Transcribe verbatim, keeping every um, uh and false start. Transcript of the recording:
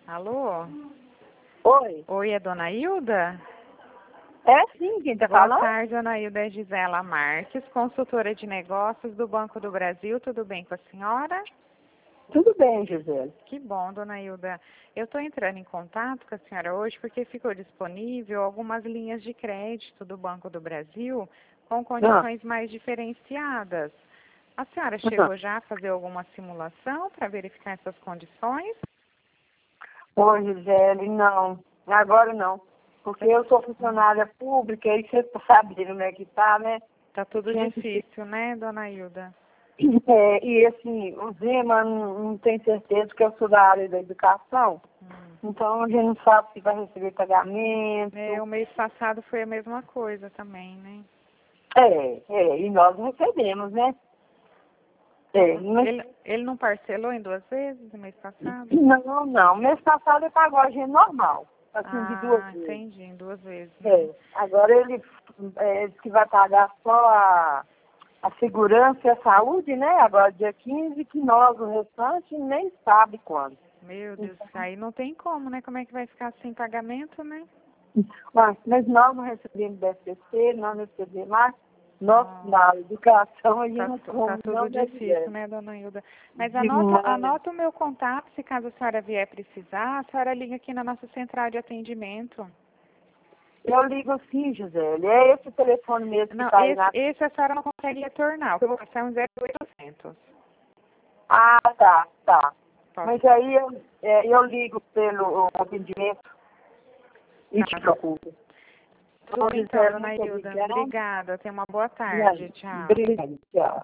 Alô? Oi. Oi, é Dona Hilda? É sim, quem tá Boa falando? tarde, Dona Hilda. É Gisela Marques, consultora de negócios do Banco do Brasil. Tudo bem com a senhora? Tudo bem, Gisele. Que bom, Dona Hilda. Eu estou entrando em contato com a senhora hoje porque ficou disponível algumas linhas de crédito do Banco do Brasil com condições mais diferenciadas. A senhora chegou já a fazer alguma simulação para verificar essas condições? Oi, Gisele, não. Agora não. Porque eu sou funcionária pública e você sabe como é que tá, né? Tá tudo Gente, difícil, né, Dona Hilda? É, e assim, o Zema não, não tem certeza que eu sou da área da educação. Hum. Então a gente não sabe se vai receber pagamento. É, o mês passado foi a mesma coisa também, né? É, é, e nós recebemos, né? É, mas, Ele, ele não parcelou em duas vezes no mês passado? não, não. Mês passado ele pagou a gente normal. Assim, de duas Ah, vezes. entendi, em duas vezes, né? É, agora ele é, diz que vai pagar só a, a segurança e a saúde, né? Agora dia quinze, que nós, o restante, nem sabe quando. Meu Deus, aí não tem como, né? Como é que vai ficar sem pagamento, né? Mas, mas nós não recebemos B S C, nós não recebemos mais. Nós, Ah, na educação, a gente tá, não tu- come, tá tudo não difícil, deve. né, Dona Hilda? Mas anota, Demais. anota o meu contato, se caso a senhora vier precisar, a senhora liga aqui na nossa central de atendimento. Eu ligo sim, Gisele. É esse telefone mesmo que Não, está aí esse, na... esse a senhora não consegue retornar, o que eu vou passar é um zero oitocentos. Ah, tá, tá. Posso? Mas aí eu, é, eu ligo pelo atendimento e te Tá. procuro. Tudo bem então, Gisele, Dona muito Hilda. obrigada. Obrigada. Tenha uma boa tarde. Tchau. Obrigada. Tchau.